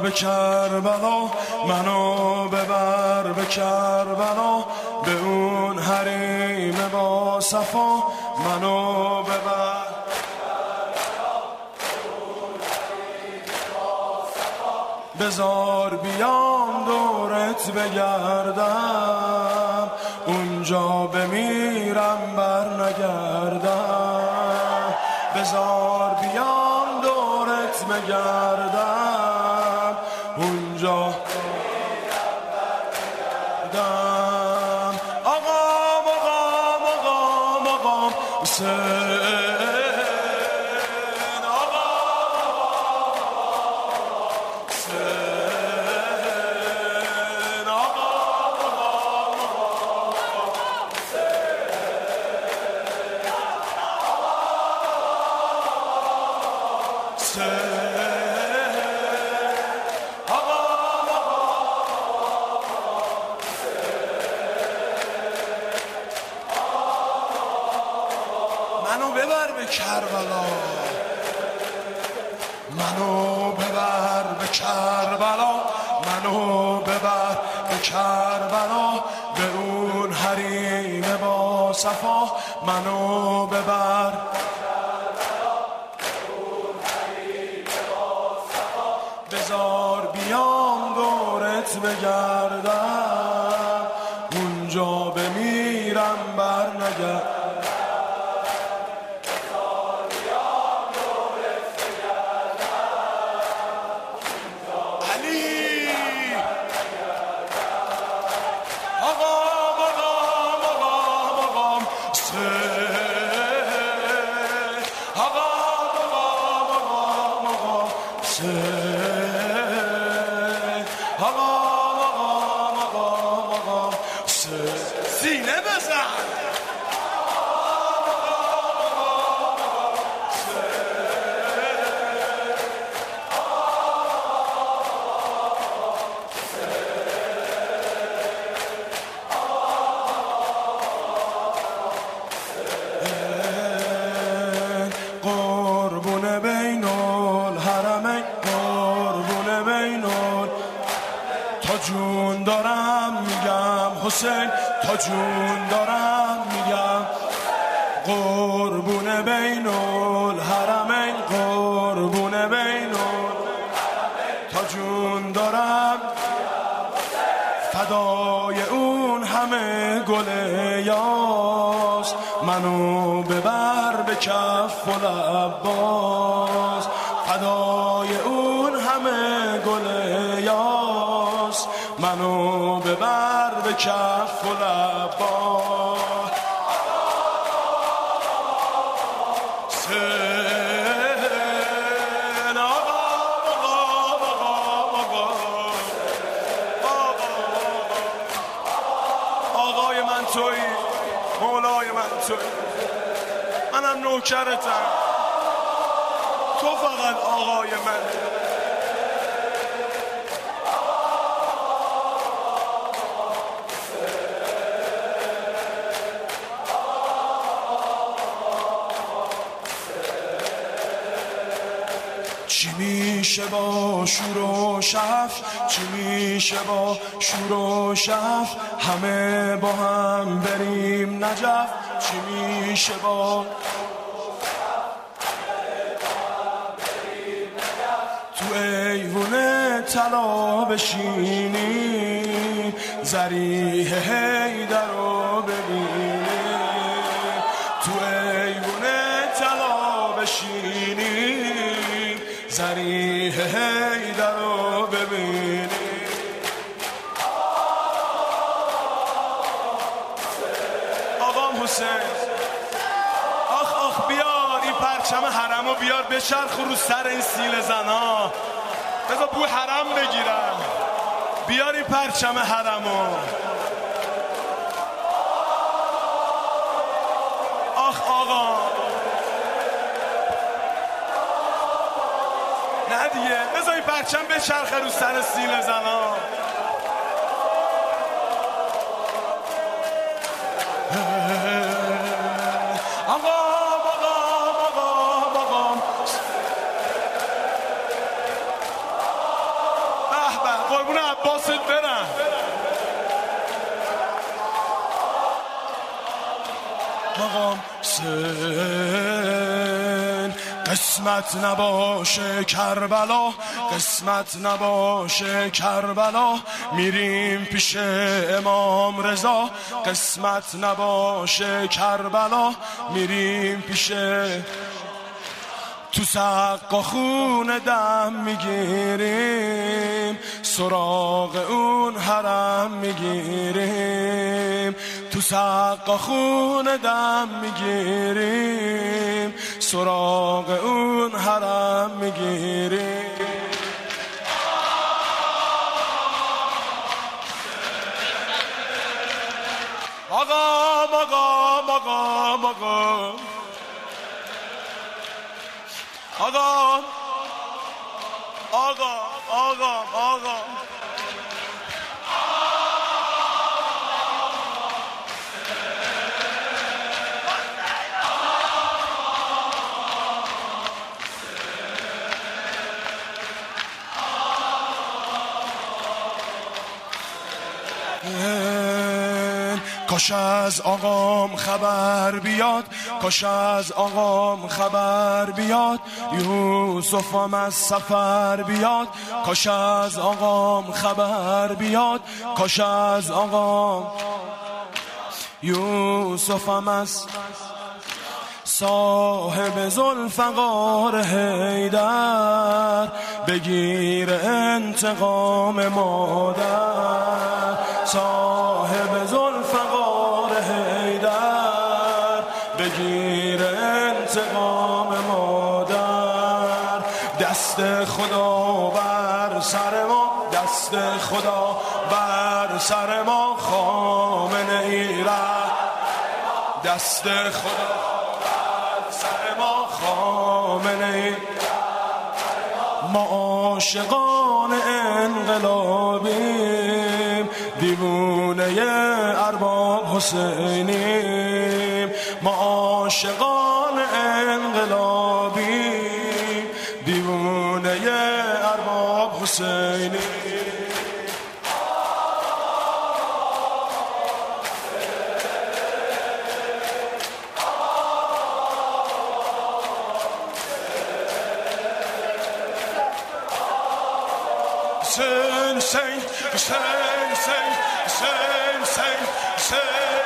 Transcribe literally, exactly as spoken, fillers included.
به کربلا، منو ببر به کربلا، به اون حریم با صفا، منو ببر بذار بیام دورت بگردم، اونجا بمیرم بر نگردم. بذار بیام دورت بگردم، اونجا بمیرم بر نگردم. آقام آقام آقام آقام حسین، منو ببر به کربلا، منو ببر به کربلا، منو ببر به کربلا، به اون حریم با صفا، منو ببر بذار بیام دورت بگردم، اونجا بمیرم بر نگردم. سینه بزن قربون بین الحرمین، قربون بین ال تا جون دارم میگم حسین، تا جون دارم میگم قربون بین الحرمین، قربون بین تا جون دارم فدای اون همه گل یاس، منو ببر به کف العباس، فدای اون همه گل یاس، منو ببر به کف العباس. آقای من تویی، مولای من تویی، منم نوکرتم، تو فقط آقای من. چی میشه با شور و شف، چی میشه با شور و شف، همه با هم بریم نجف. چی میشه با تو ایوونه طلا بشینی، ضریح حیدر رو ببینی، تو ایوونه طلا بشینی، ضریح حیدر رو ببینی. آقام حسین، آخ آخ بیار این پرچم حرمو بیار بچرخ رو سر این سیل زنا، بذار بو حرم بگیرم. بیار این پرچم حرمو. آخ آقا نه دیگه، بذار این پرچم بچرخه رو سر سیل زنا. آقا قربون عباست برم. مقام حسین قسمت نباشه کربلا، قسمت نباشه کربلا، میریم پیش امام رضا. قسمت نباشه کربلا، میریم پیش تو سقا خون دم میگیریم، سراغ اون حرم میگیریم. تو سقا خون دم میگیریم، سراغ اون حرم میگیریم. آقا آقا آقا آقا آقا آقا آقا آقا کاش از آقام خبر بیاد، کاش از آقام خبر بیاد، یوسفم از سفر بیاد. کاش از آقام خبر بیاد، کاش از آقام یوسفم از صاحب ذوالفقار حیدر بگیر انتقام مادر. صاحب ذوالفقار حیدر بگیر انتقام مادر. دست خدا بر سر ما، دست خدا بر سر ما، خامنه ای را. دست خدا بر سر ما، خامنه ای. ما عاشقان انقلابیم، دیوونه ارباب حسینیم. ما عاشقان انقلابیم، دیوونه ارباب حسینیم. Hussein, Hussein, Hussein, Hussein, Hussein, Hussein, Hussein.